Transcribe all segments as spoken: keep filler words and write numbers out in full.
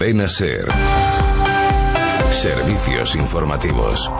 Ven a ser. Servicios informativos.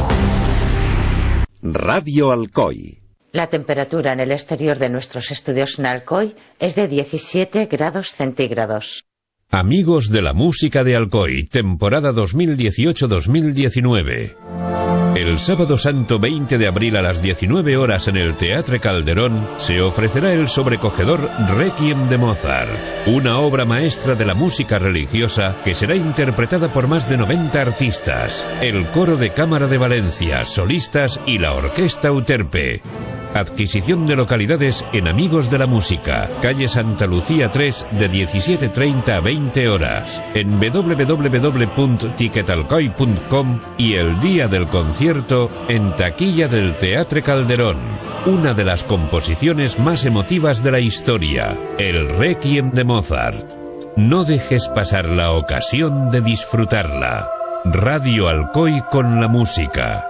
Radio Alcoy. La temperatura en el exterior de nuestros estudios en Alcoy es de diecisiete grados centígrados. Amigos de la música de Alcoy, temporada dos mil dieciocho dos mil diecinueve. El sábado santo veinte de abril a las diecinueve horas en el Teatre Calderón se ofrecerá el sobrecogedor Requiem de Mozart, una obra maestra de la música religiosa que será interpretada por más de noventa artistas, el Coro de Cámara de Valencia, solistas y la Orquesta Euterpe. Adquisición de localidades en Amigos de la Música, calle Santa Lucía tres, de diecisiete treinta a veinte horas, en doble u doble u doble u punto tiquetalcoy punto com y el día del concierto en taquilla del Teatre Calderón. Una de las composiciones más emotivas de la historia, el Requiem de Mozart. No dejes pasar la ocasión de disfrutarla. Radio Alcoy con la música.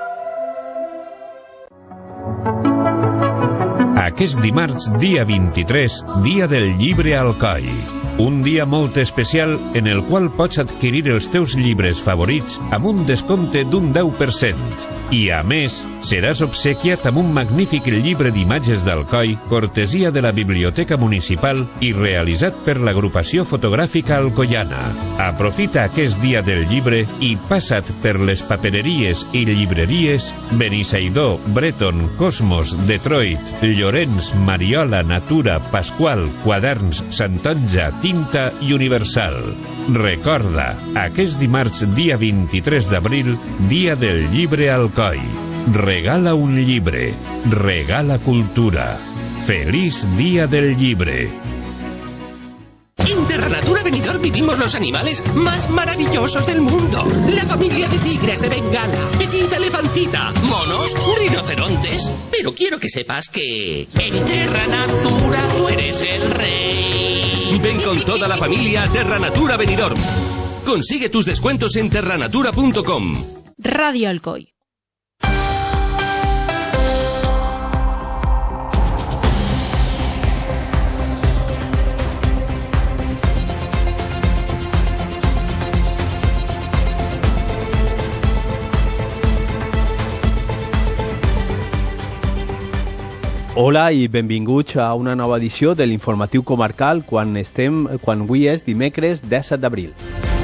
Aquest dimarts, dia vint-i-tres, dia del llibre Alcoy. Un dia molt especial en el qual pots adquirir els teus llibres favorits amb un descompte d'un deu per cent. I, a més, seràs obsequiat amb un magnífic llibre d'imatges d'Alcoi, cortesia de la Biblioteca Municipal i realitzat per l'agrupació fotogràfica alcoiana. Aprofita aquest dia del llibre i passa't per les papereries i llibreries Benissaïdó, Breton, Cosmos, Detroit, Llorenç, Mariola, Natura, Pasqual, Quaderns, Santonja, Tinta i Universal. Recorda, aquest dimarts dia vint-i-tres d'abril, dia del llibre Alcoi. Regala un llibre, regala cultura. Feliz Día del Libre. En Terranatura Benidorm vivimos los animales más maravillosos del mundo. La familia de tigres de Bengala, Petita Elefantita, monos, rinocerontes. Pero quiero que sepas que en Terranatura tú eres el rey. Ven con toda la familia a Terranatura Benidorm. Consigue tus descuentos en terranatura punto com. Radio Alcoy. Hola i benvinguts a una nova edició de l'informatiu comarcal quan estem, quan avui és dimecres disset d'abril.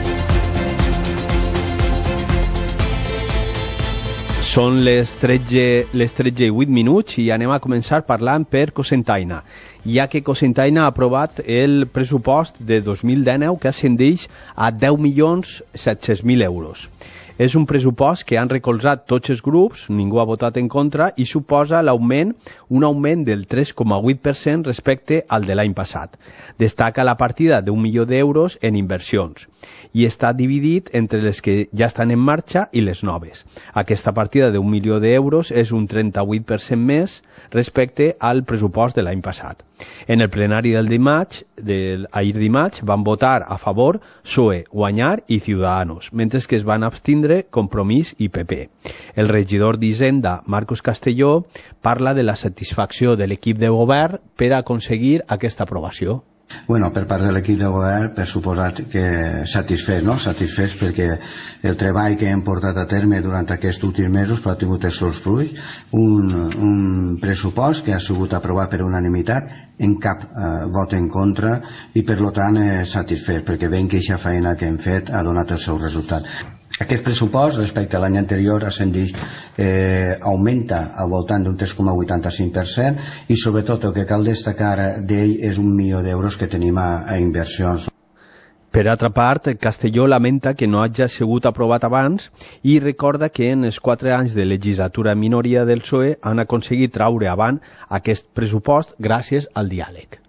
Són les tretze, les tretze i vuit minuts i anem a començar parlant per Cocentaina, ja que Cocentaina ha aprovat el pressupost de dos mil dinou que ascendeix a deu milions set-cents mil euros. És un pressupost que han recolzat tots els grups, ningú ha votat en contra, i suposa l'augment, un augment del tres coma vuit per cent respecte al de l'any passat. Destaca la partida d'un milió d'euros en inversions i està dividit entre les que ja estan en marxa i les noves. Aquesta partida d'un milió d'euros és un trenta-vuit per cent més respecte al pressupost de l'any passat. En el plenari del dimarts, del, ahir dimarts, van votar a favor P S O E, Guanyar i Ciudadanos, mentre que es van abstindre Compromís i P P. El regidor d'Hisenda, Marcos Castelló, parla de la satisfacció de l'equip de govern per aconseguir aquesta aprovació. Bueno, per part de l'equip de govern, per suposat que satisfets, no? Satisfets perquè el treball que hem portat a terme durant aquests últims mesos ha tingut els seus fruits, un, un pressupost que ha sigut aprovat per unanimitat, en cap eh, vot en contra i per tant eh, satisfets perquè veiem que aquesta feina que hem fet ha donat el seu resultat. Aquest pressupost respecte a l'any anterior ascendix, eh, augmenta al voltant d'un tres coma vuitanta-cinc per cent i sobretot el que cal destacar d'ell és un milió d'euros que tenim a, a inversions. Per altra part, Castelló lamenta que no hagi sigut aprovat abans i recorda que en els quatre anys de legislatura en minoria del P S O E han aconseguit traure avant aquest pressupost gràcies al diàleg.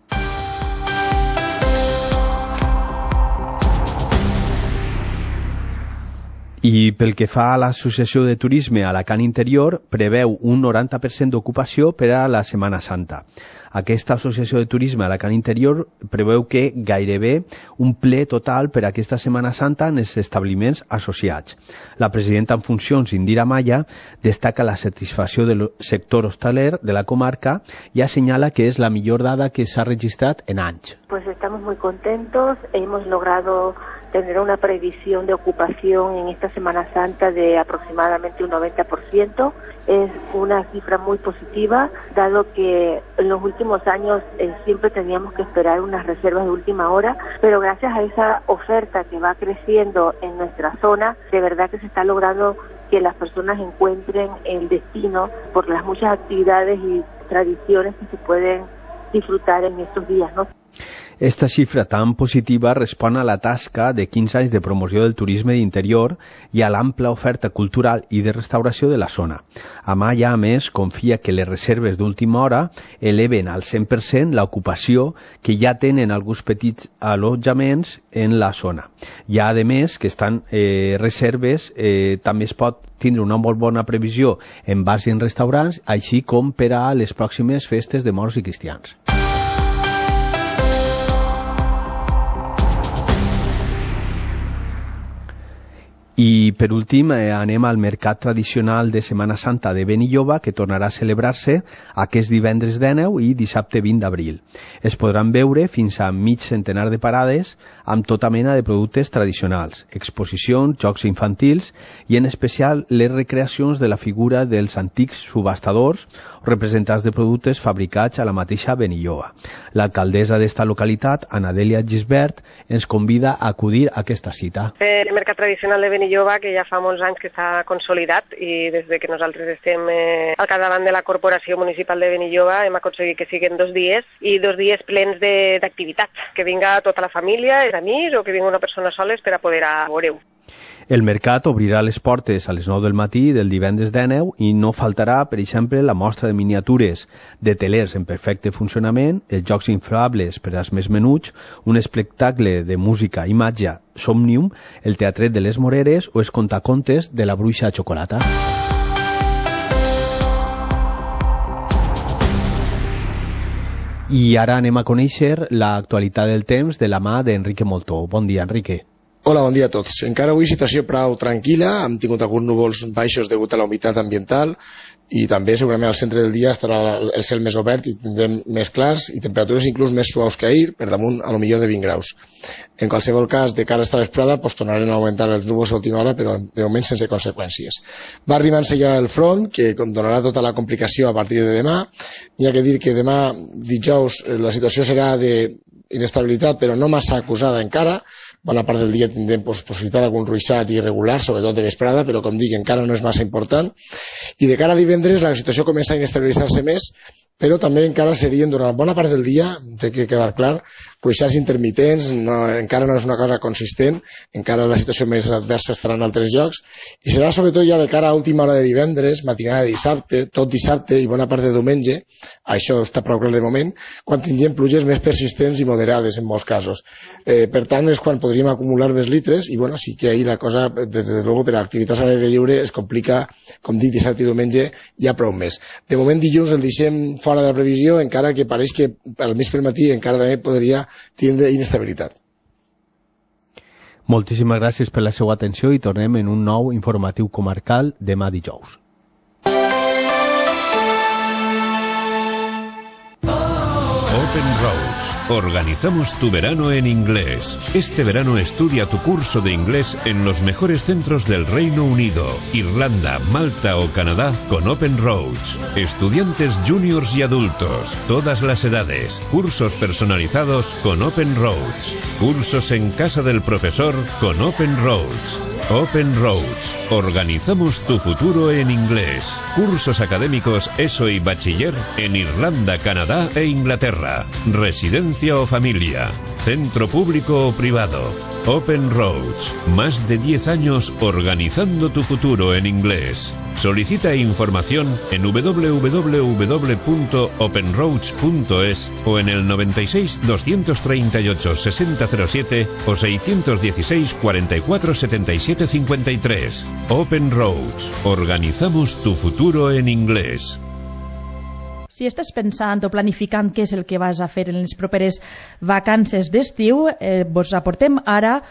I pel que fa a l'Associació de Turisme Alacant Interior, preveu un noranta per cent d'ocupació per a la Setmana Santa. Aquesta Associació de Turisme Alacant Interior preveu que gairebé un ple total per a aquesta Setmana Santa en els establiments associats. La presidenta en funcions, Indira Maya, destaca la satisfacció del sector hostaler de la comarca y assenyala que es la millor dada que s'ha registrat en anys. Pues estamos muy contentos, hemos logrado tener una previsión de ocupación en esta Semana Santa de aproximadamente un noventa por ciento. Es una cifra muy positiva, dado que en los últimos años eh, siempre teníamos que esperar unas reservas de última hora, pero gracias a esa oferta que va creciendo en nuestra zona, de verdad que se está logrando que las personas encuentren el destino por las muchas actividades y tradiciones que se pueden disfrutar en estos días, ¿no? Esta xifra tan positiva respon a la tasca de quinze anys de promoció del turisme d'interior i a l'ampla oferta cultural i de restauració de la zona. Amaya, a més, confia que les reserves d'última hora eleven al cent per cent l'ocupació que ja tenen alguns petits allotjaments en la zona. Ja, a més, que estan eh, reserves, eh, també es pot tindre una molt bona previsió en bars i en restaurants, així com per a les pròximes festes de morts i cristians. I per últim eh, anem al mercat tradicional de Setmana Santa de Benilloba, que tornarà a celebrar-se aquest divendres dinou i dissabte vint d'abril. Es podran veure fins a mig centenar de parades amb tota mena de productes tradicionals, exposicions, jocs infantils i en especial les recreacions de la figura dels antics subhastadors o representants de productes fabricats a la mateixa Benilloba. L'alcaldessa d'esta localitat, Anadèlia Gisbert, ens convida a acudir a aquesta cita. El mercat tradicional de Benilloba, que ja fa molts anys que està consolidat, i des de que nosaltres estem eh, al capdavant de la Corporació Municipal de Benilloba hem aconseguit que siguin dos dies i dos dies plens d'activitats, que vinga tota la família, els amics o que vinga una persona sola per a poder a veure-ho. El mercat obrirà les portes a les nou del matí del divendres dinou i no faltarà, per exemple, la mostra de miniatures de telers en perfecte funcionament, els jocs inflables per als més menuts, un espectacle de música i màgia Somnium, el teatret de les Moreres o els contacontes de la Bruixa Xocolata. I ara anem a conèixer l'actualitat del temps de la mà d'Enrique Moltó. Bon dia, Enrique. Hola, bon dia a tots. Encara avui situació prou tranquil·la, hem tingut alguns núvols baixos degut a la humitat ambiental i també segurament al centre del dia estarà el cel més obert i tindrem més clars i temperatures inclús més suaus que ahir, per damunt a lo millor de vint graus. En qualsevol cas, de cara a esta vesprada, pues, tornarem a augmentar els núvols a última hora, però de moment sense conseqüències. Va arribant-se ja el front, que donarà tota la complicació a partir de demà. Hi ha que dir que demà, dijous, la situació serà d'inestabilitat, però no massa acusada encara. Bona part del dia tindrem pues, possibilitat d'algun ruixat irregular, sobretot de vesprada, però com dic, encara no és massa important. I de cara a divendres la situació comença a inestabilitzar-se més, però també encara serien durant bona part del dia, té que quedar clar, ruixats intermitents, no, encara no és una cosa consistent, encara la situació més adversa estarà en altres llocs, i serà sobretot ja de cara a última hora de divendres, matinada de dissabte, tot dissabte i bona part de diumenge, això està prou clar de moment, quan tinguem pluges més persistents i moderades en molts casos. Eh, per tant, és quan podríem acumular més litres, i bueno, sí que ahir la cosa, des de luego, per a activitats a l'aire lliure es complica, com dic, dissabte i diumenge, ja prou més. De moment, dilluns el deixem fora de la previsió, encara que pareix que al mig pel matí encara també podria tindre inestabilitat. Moltíssimes gràcies per la seva atenció i tornem en un nou informatiu comarcal demà dijous. Open Roads. Organizamos tu verano en inglés. Este verano estudia tu curso de inglés en los mejores centros del Reino Unido, Irlanda, Malta o Canadá con Open Roads. Estudiantes juniors y adultos, todas las edades. Cursos personalizados con Open Roads. Cursos en casa del profesor con Open Roads. Open Roads. Organizamos tu futuro en inglés. Cursos académicos E S O y bachiller en Irlanda, Canadá e Inglaterra. Residencia o familia. Centro público o privado. Open Roads. Más de diez años organizando tu futuro en inglés. Solicita información en w w w punto open roads punto es o en el noventa y seis, doscientos treinta y ocho, sesenta cero siete o seiscientos dieciséis, cuarenta y cuatro, setenta y siete, cincuenta y tres. Open Roads. Organizamos tu futuro en inglés. Si estàs pensant o planificant què és el que vas a fer en les properes vacances d'estiu, eh, vos aportem ara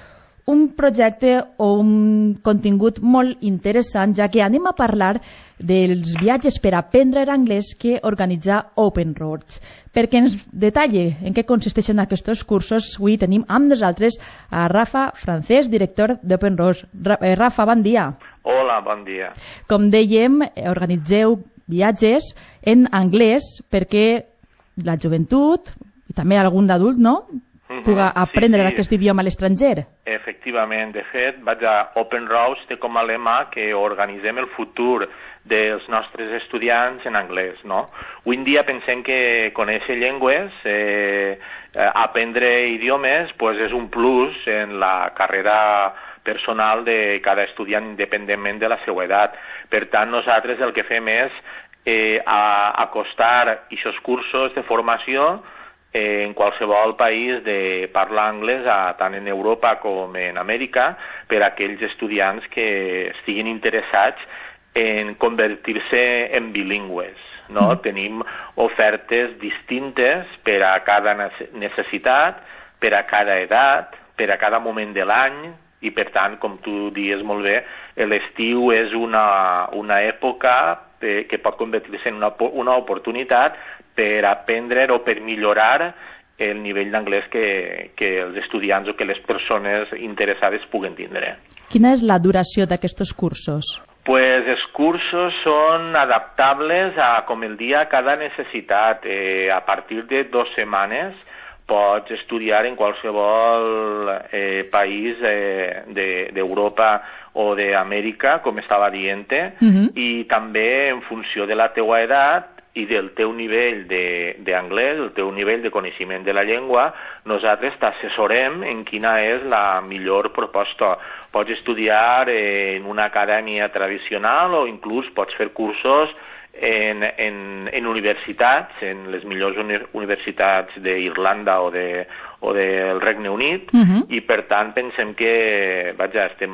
un projecte o un contingut molt interessant, ja que anem a parlar dels viatges per aprendre anglès que organitza Open Roads. Perquè ens detalle en què consisteixen aquests cursos, avui tenim amb nosaltres a Rafa Francés, director d'Open Roads. Rafa, bon dia. Hola, bon dia. Com dèiem, organitzeu viatges en anglès perquè la joventut, i també algun d'adult, no?, puga aprendre sí, sí. aquest idioma a l'estranger. Efectivament, de fet, vaig a Open Roads té com a lema que organitzem el futur dels nostres estudiants en anglès, no? Avui en dia pensem que conèixer llengües, eh, aprendre idiomes, pues és un plus en la carrera personal de cada estudiant independentment de la seva edat. Per tant, nosaltres el que fem és eh, acostar aquests cursos de formació en qualsevol país de parla anglès, tant en Europa com en Amèrica, per a aquells estudiants que estiguin interessats en convertir-se en bilingües. No? Mm. Tenim ofertes distintes per a cada necessitat, per a cada edat, per a cada moment de l'any, i per tant, com tu dius molt bé, l'estiu és una, una època que pot convertir-se en una, una oportunitat per aprendre o per millorar el nivell d'anglès que, que els estudiants o que les persones interessades puguen tindre. Quina és la duració d'aquests cursos? Pues els cursos són adaptables a, com el dia, a cada necessitat. Eh, a partir de dues setmanes pots estudiar en qualsevol eh, país eh, d'Europa o d'Amèrica, com estava dient-te, uh-huh. i també en funció de la teua edat i del teu nivell d'anglès, el teu nivell de coneixement de la llengua, nosaltres t'assessorem en quina és la millor proposta. Pots estudiar en una acadèmia tradicional o inclús pots fer cursos en, en, en universitats, en les millors uni universitats d'Irlanda o, de, o del Regne Unit, uh-huh. i per tant pensem que, vaja, estem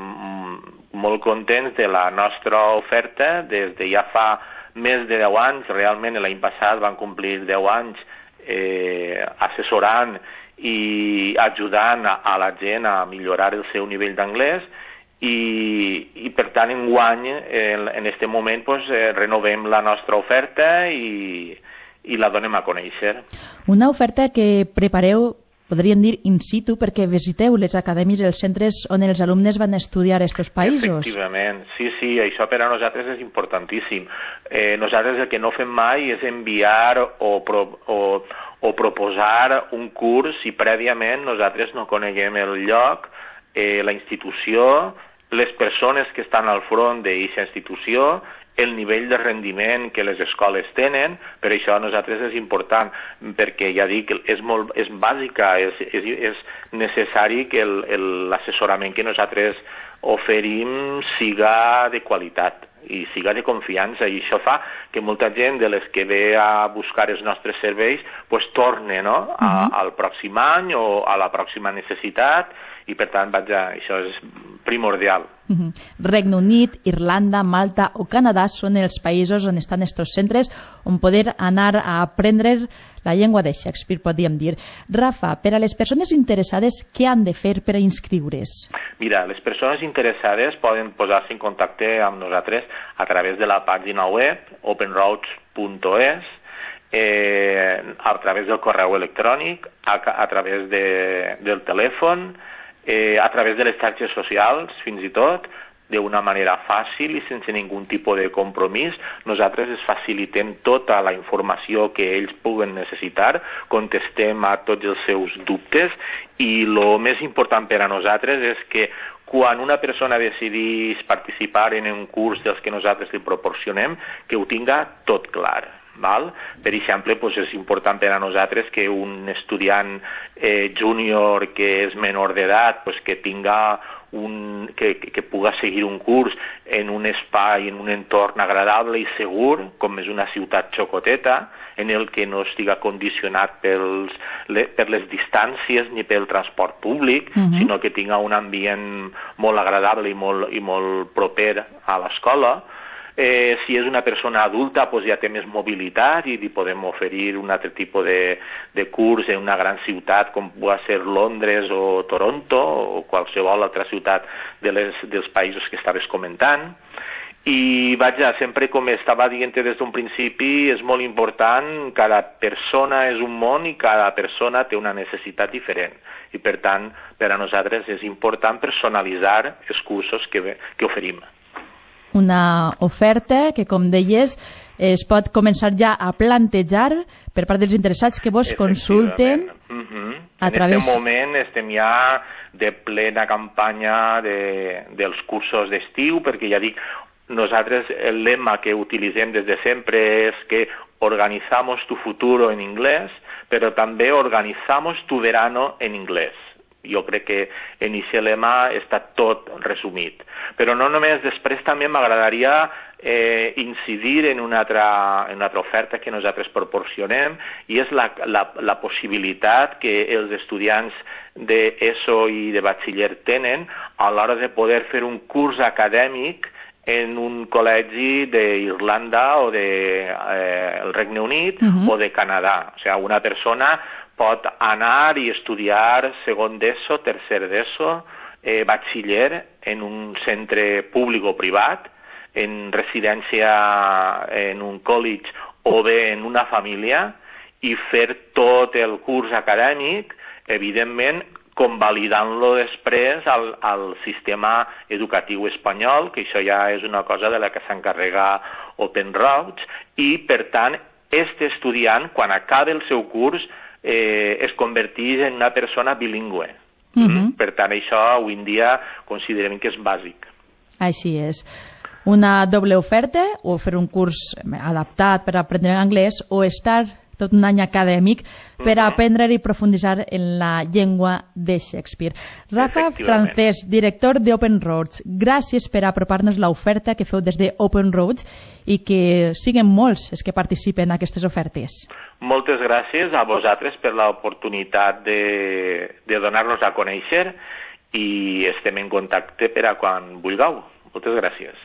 molt contents de la nostra oferta des de ja fa més de deu anys, realment l'any passat van complir deu anys eh, assessorant i ajudant a, a la gent a millorar el seu nivell d'anglès i, i per tant enguany en, en este moment pues, eh, renovem la nostra oferta i, i la donem a conèixer. Una oferta que prepareu, podríem dir in situ, perquè visiteu les acadèmies i els centres on els alumnes van estudiar a aquests països. Efectivament, sí, sí, això per a nosaltres és importantíssim. Eh, nosaltres el que no fem mai és enviar o, pro, o, o proposar un curs si prèviament nosaltres no coneguem el lloc, eh, la institució, les persones que estan al front d'aquesta institució, el nivell de rendiment que les escoles tenen. Per això a nosaltres és important, perquè ja dic, és, molt, és bàsica, és, és, és necessari que l'assessorament que nosaltres oferim siga de qualitat i siga de confiança, i això fa que molta gent de les que ve a buscar els nostres serveis pues, torne, no? a, uh-huh. al pròxim any o a la pròxima necessitat, i per tant, vaja, això és primordial. Uh-huh. Regne Unit, Irlanda, Malta o Canadà són els països on estan estos centres on poder anar a aprendre la llengua de Shakespeare, podríem dir. Rafa, per a les persones interessades, què han de fer per a inscriure's? Mira, les persones interessades poden posar-se en contacte amb nosaltres a través de la pàgina web open roads punt es, eh, a través del correu electrònic, a, a través de, del telèfon, eh, a través de les xarxes socials, fins i tot, d'una manera fàcil i sense ningun tipus de compromís. Nosaltres els facilitem tota la informació que ells puguen necessitar, contestem a tots els seus dubtes, i el més important per a nosaltres és que quan una persona decidís participar en un curs dels que nosaltres li proporcionem, que ho tinga tot clar. Val? Per exemple, pues és important per a nosaltres que un estudiant eh, júnior que és menor d'edat pues que tinga un, que, que, que puga seguir un curs en un espai, en un entorn agradable i segur, com és una ciutat xocoteta, en el que no estiga condicionat pels, le, per les distàncies ni pel transport públic, uh-huh. sinó que tinga un ambient molt agradable i molt, i molt proper a l'escola. Eh, si és una persona adulta, pues ja té més mobilitat i li podem oferir un altre tipus de, de curs en una gran ciutat com pugui ser Londres o Toronto o qualsevol altra ciutat de les, dels països que estaves comentant. I vaja, sempre com estava dient des d'un principi, és molt important, cada persona és un món i cada persona té una necessitat diferent. I per tant, per a nosaltres és important personalitzar els cursos que, que oferim. Una oferta que, com deies, es pot començar ja a plantejar per part dels interessats que vos consulten uh-huh. a través... En aquest moment estem ja de plena campanya de, dels cursos d'estiu, perquè ja dic, nosaltres el lema que utilitzem des de sempre és que organizamos tu futuro en inglés, però també organizamos tu verano en inglés. Jo crec que en aquest lema està tot resumit. Però no només, després també m'agradaria eh, incidir en una, altra, en una altra oferta que nosaltres proporcionem, i és la, la, la possibilitat que els estudiants d'ESO i de batxiller tenen a l'hora de poder fer un curs acadèmic en un col·legi d'Irlanda o del de, eh, Regne Unit uh-huh. o de Canadà. O sigui, una persona pot anar i estudiar segon d'ESO, tercer d'ESO, eh, batxiller en un centre públic o privat, en residència en un college o bé en una família, i fer tot el curs acadèmic, evidentment, convalidant-lo després al, al sistema educatiu espanyol, que això ja és una cosa de la que s'encarrega Open Roads, i per tant, este estudiant, quan acaba el seu curs, eh, es converteix en una persona bilingüe. Uh-huh. Per tant, això avui en dia considerem que és bàsic. Així és. Una doble oferta, o fer un curs adaptat per aprendre anglès, o estar tot un any acadèmic per a aprendre i profunditzar en la llengua de Shakespeare. Rafa Francesc, director d'Open Roads, gràcies per apropar-nos l'oferta que feu des d'Open Roads i que siguen molts els que participen en aquestes ofertes. Moltes gràcies a vosaltres per l'oportunitat de, de donar-nos a conèixer, i estem en contacte per a quan vulgueu. Moltes gràcies.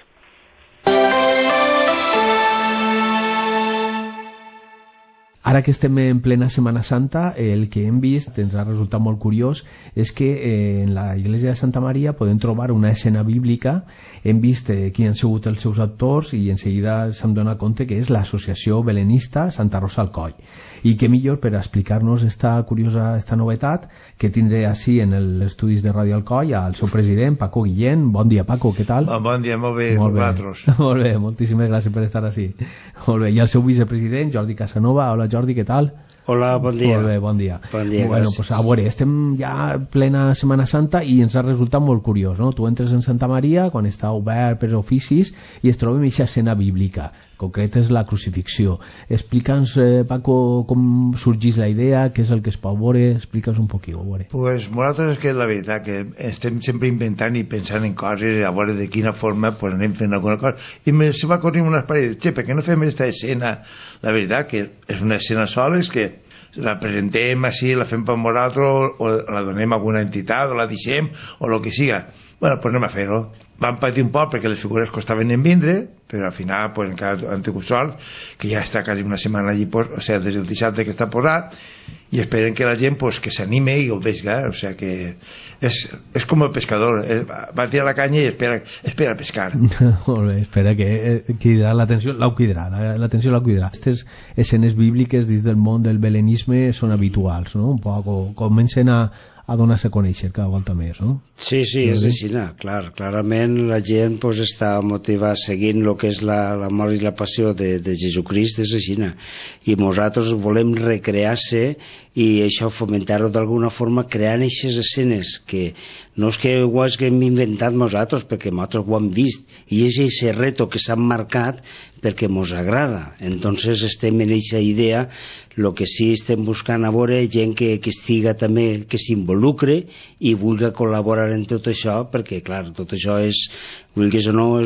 Ara que estem en plena Setmana Santa, el que hem vist, ens ha resultat molt curiós, és que eh, en la Iglesia de Santa Maria podem trobar una escena bíblica. Hem vist eh, qui han sigut els seus actors i en seguida s'han donat compte que és l'associació belenista Santa Rosa al Coll. I què millor per explicar-nos esta curiosa esta novetat que tindré així en els estudis de Ràdio Alcoi al seu president, Paco Guillén. Bon dia, Paco, què tal? Bon, bon dia, molt bé, molt bé. Molt bé, moltíssimes gràcies per estar així. Molt bé, i el seu vicepresident, Jordi Casanova. Hola, Jordi, què tal? Hola, bon dia. Molt bé, bon dia. Bon dia, bueno, pues, a veure, estem ja en plena Setmana Santa i ens ha resultat molt curiós, no? Tu entres en Santa Maria quan està obert per oficis i es trobem aquesta escena bíblica, concret és la crucifixió. Explica'ns, eh, Paco, com sorgís la idea, què és el que es pot veure, explica'ns un poquet, a veure. Pues nosaltres és que la veritat que estem sempre inventant i pensant en coses, a veure de quina forma pues, anem fent alguna cosa, i me se va corrent unes parelles, che, per què no fem aquesta escena? La veritat que és una escena sola, és que la presentem així, la fem per nosaltres, o la donem a alguna entitat, o la deixem, o el que siga. Bueno, pues anem a fer-ho. Vam patir un poc perquè les figures costaven en vindre, però al final pues, encara han tingut sort, que ja està quasi una setmana allí, pues, o sigui, des del dissabte que està posat, i esperen que la gent pues, que s'anime i ho vegi, o sigui que és, és com el pescador, és, va tirar la canya i espera, espera a pescar. Molt bé, espera que eh, cridarà l'atenció, l'au cridarà, l'atenció l'au cridarà. Aquestes escenes bíbliques dins del món del belenisme són habituals, no? Un poc, o comencen a a donar-se a conèixer cada volta més, no? Sí, sí, és així, clar, clarament la gent pues, està motivada seguint el que és la, la mort i la passió de, de Jesucrist, és així, i nosaltres volem recrear-se i això fomentar-ho d'alguna forma creant aquestes escenes que no és que ho hem inventat nosaltres perquè nosaltres ho hem vist i és aquest reto que s'han marcat perquè mos agrada, entonces estem en aquesta idea. El que sí estem buscant a veure gent que, que estiga també, que s'involucre i vulgui col·laborar en tot això, perquè clar, tot això és, vulguis o no,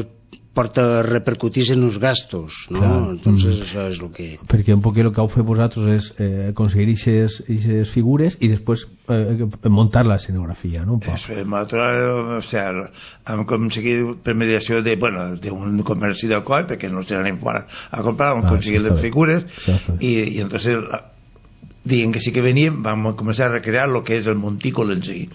porta repercutís en els gastos, no? Claro. Entonces mm. això és el que... Perquè un poc el que heu fet vosaltres és eh, aconseguir aquestes figures i després eh, muntar la escenografia, no? Eso, nosaltres, o sea, hem aconseguit per mediació de, bueno, d'un comerci d'Alcoi, perquè no se n'anem fora a comprar, hem aconseguit ah, les figures i, i entonces diguem que sí que veníem, vam començar a recrear el que és el montícul en si.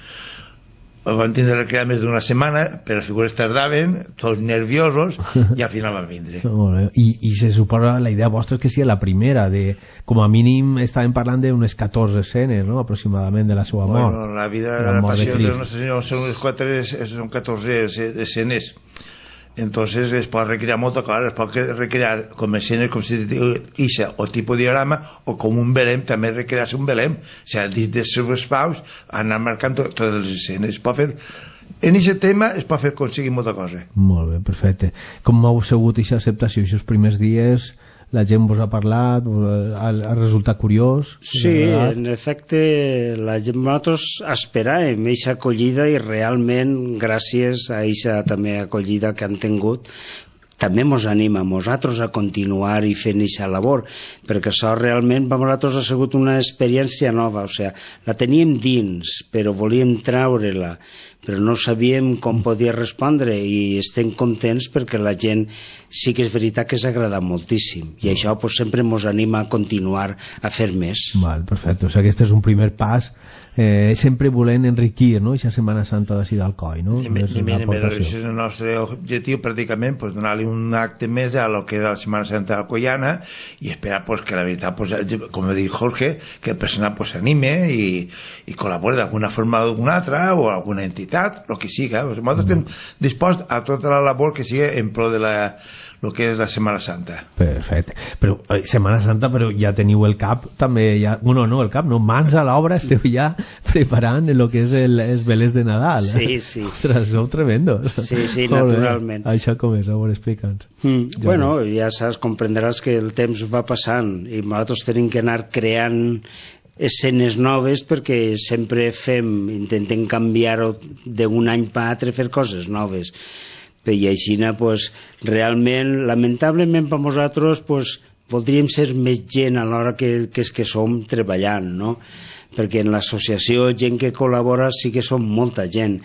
Vam tindre de recrear més d'una setmana, però les figures tardaven, tots nerviosos, i al final van vindre. I, i se suposa, la idea vostra és que sigui la primera, de, com a mínim estàvem parlant d'unes catorze escenes, no?, aproximadament, de la seva mort. Bueno, la vida, la, la passió de, de Nostre Senyor són unes quatre, són catorze escenes. Entonces es pot recrear molta cosa, es pot recrear com escenes com si ixa o tipus diorama o com un belém, també recrear-se un belém, o sigui, dins dels seus paus anar marcant to totes les escenes, es pot fer en aquest tema, es pot fer aconseguir molta cosa. Molt bé, perfecte. Com heu sigut aquesta acceptació, aquests primers dies la gent vos ha parlat, ha, ha resultat curiós? Sí, en efecte, la gent, nosaltres esperàvem aquesta acollida i realment, gràcies a aquesta també acollida que han tingut, també ens anima a nosaltres a continuar i fent aquesta labor, perquè això realment per nosaltres ha sigut una experiència nova, o sigui, la teníem dins, però volíem treure-la, però no sabíem com podia respondre i estem contents perquè la gent sí que és veritat que s'ha agradat moltíssim i això pues, sempre ens anima a continuar a fer més. Val, perfecte, o sigui, aquest és un primer pas, eh, sempre volent enriquir, no?, aquesta Setmana Santa de d'Alcoi, no? I, és, i, és el nostre objectiu pràcticament, pues, donar-li un acte més a lo que és la Setmana Santa alcoiana i esperar pues, que la veritat, pues, com ha dit Jorge, que el personal pues, s'anime i, i col·labori d'alguna forma o d'alguna altra o alguna entitat, el que siga. Nosaltres estem disposats a tota la labor que sigui en pro de la el que és la Setmana Santa. Perfecte. Però eh, Setmana Santa, però ja teniu el cap també, ja, bueno, no, el cap, no, mans a l'obra, esteu ja preparant el que és el, els velers de Nadal. Sí, sí. Ostres, sou tremendos. Sí, sí, naturalment. Això com és, a veure, explica'ns. Mm. Ja bueno, ja saps, comprendràs que el temps va passant i nosaltres tenim que anar creant escenes noves perquè sempre fem, intentem canviar-ho d'un any per altre, fer coses noves. I així, pues, realment, lamentablement per nosaltres, pues, voldríem ser més gent a l'hora que, que és que som treballant, no? Perquè en l'associació, gent que col·labora, sí que som molta gent.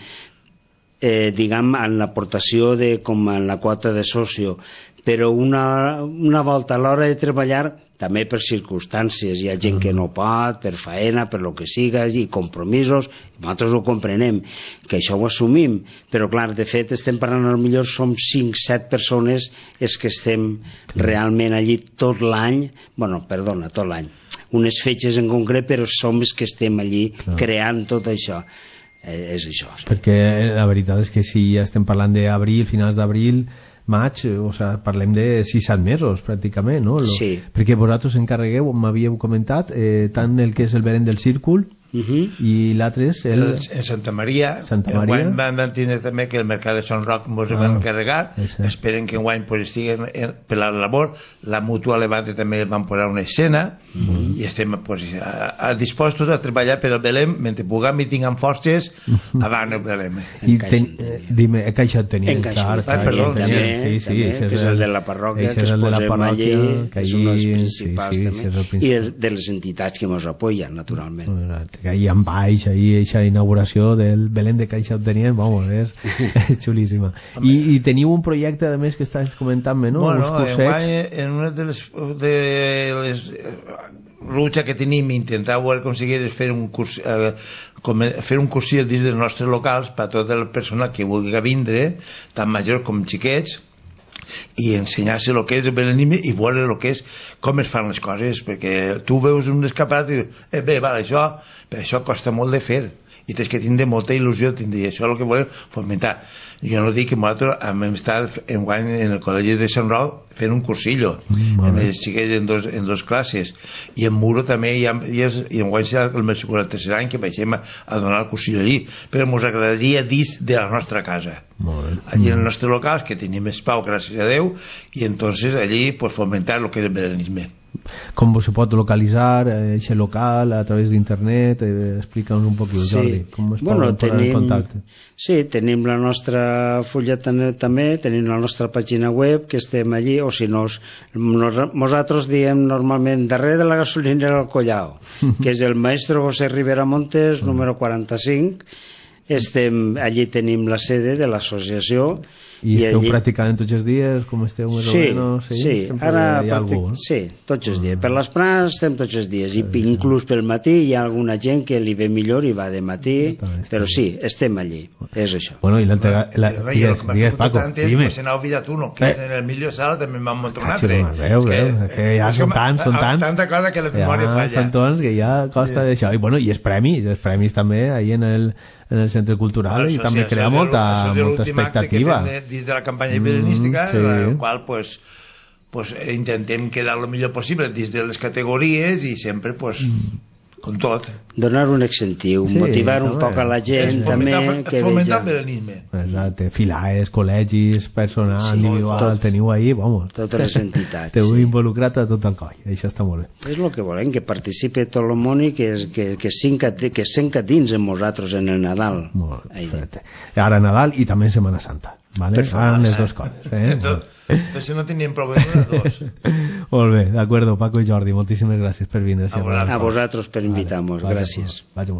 Eh, diguem, en l'aportació de, com en la quota de socio, però una, una volta a l'hora de treballar, també per circumstàncies, hi ha gent que no pot, per faena, per lo que siga, i compromisos, nosaltres ho comprenem, que això ho assumim, però clar, de fet estem parlant, potser som cinc set persones els que estem realment allí tot l'any, bueno, perdona, tot l'any, unes fetges en concret, però som els que estem allí creant tot això. Eh, és això. Perquè la veritat és que si ja estem parlant d'abril, finals d'abril, maig, o sigui, parlem de sis set mesos pràcticament, no? Sí. Perquè vosaltres encarregueu, m'havíeu comentat, eh, tant el que és el Belén del Círcul, uh-huh. i l'altre és el... el... en Santa Maria. Santa Maria. Enguany van tindre també que el mercat de Sant Roc ens ah, van encarregar, esperen que enguany pues, estiguen per la labor, la Mutua Levante també van posar una escena, uh-huh. i estem pues, a, a dispostos a treballar per el Belém mentre puguem i tinguem forces uh-huh. avant el Belém. I ten, eh, dime, a Caixot tenien? En Caixot, ah, perdó, també, sí, sí, també, que és el de la parròquia, que es posem allí, que és un dels principals sí, sí, també, i de les entitats que ens apoyen, naturalment. Que ahí en baix, ahí eixa inauguració del Belén de Caixa obtenien, vamos, és, és xulíssima. I, I teniu un projecte, a més, que estàs comentant-me, no? Bueno, en, en una de les, de les lucha que tenim intentar aconseguir és fer un curs, eh, com, fer un cursil dins dels nostres locals per a tota la persona que vulgui vindre, tant major com xiquets, i ensenyar-se el que és el belenisme i veure el que és com es fan les coses, perquè tu veus un escaparat i dius, eh, bé, val, això, però això costa molt de fer i tens que tindre molta il·lusió, tindre això és el que volem fomentar. Jo no dic que nosaltres hem estat enguany en el col·legi de Sant Roc fent un cursillo mm, en els xiquets en dos, en dos classes, i en Muro també hi ha, i, és, i enguany serà el meu quaranta-tercer any que baixem a, a donar el cursillo allí, però ens agradaria dins de la nostra casa, allí en el nostre local, que tenim espau gràcies a Déu, i entonces allí pues, fomentar el que és el belenisme. com se pot localitzar aquest local a través d'internet? Eh, explica'ns un poc, sí. Jordi, com es bueno, poden posar tenim, en contacte. Sí, tenim la nostra fulla també, tenim la nostra pàgina web, que estem allí, o si no, nos, nosaltres diem normalment darrere de la gasolinera del Collao, que és el Maestro José Rivera Montes, número quaranta-cinc. Estem, allí tenim la sede de l'associació. I, I esteu allí... practicant tots els dies, com esteu més sí, o menys? Sí, sí, ara hi ha algú, eh? sí, tots els dies. Per les pranes estem tots els dies, i inclús pel matí hi ha alguna gent que li ve millor i va de matí, però sí, estem allí, és això. Bueno, i l'entrega... La... Digues, digues, Paco, dime. Se n'ha oblidat uno, que en el millor sala també m'han muntat un altre. Veu, veu, que ja són tants, són tants. Tanta cosa que la memòria falla. Són tants que ja costa d'això. I bueno, i els premis, els premis també, ahí en el en el centre cultural, i també crea molta, molta expectativa. De, dins de la campanya periodística, mm, sí. En la qual pues, pues, intentem quedar el millor possible dins de les categories i sempre pues, mm. com tot. Donar un excentiu, sí, motivar un poc a la gent, també. Que fomentar el veranisme. Exacte, filaes, col·legis, personal, sí, individual, tot, teniu ahí, vamos. Totes les entitats. T'heu sí. involucrat a tot el coll, això està molt bé. És el que volem, que participi tot el món i que, que, que, sinca, que senca dins en nosaltres en el Nadal. Molt bé, perfecte. Ara Nadal i també Setmana Santa. Vale? Ara les dues coses. Eh? Entonces no teníem problema de dos. Molt bé, d'acord, Paco i Jordi, moltíssimes gràcies per vindre. A, a vosaltres per invitar-nos, gràcies. Vaig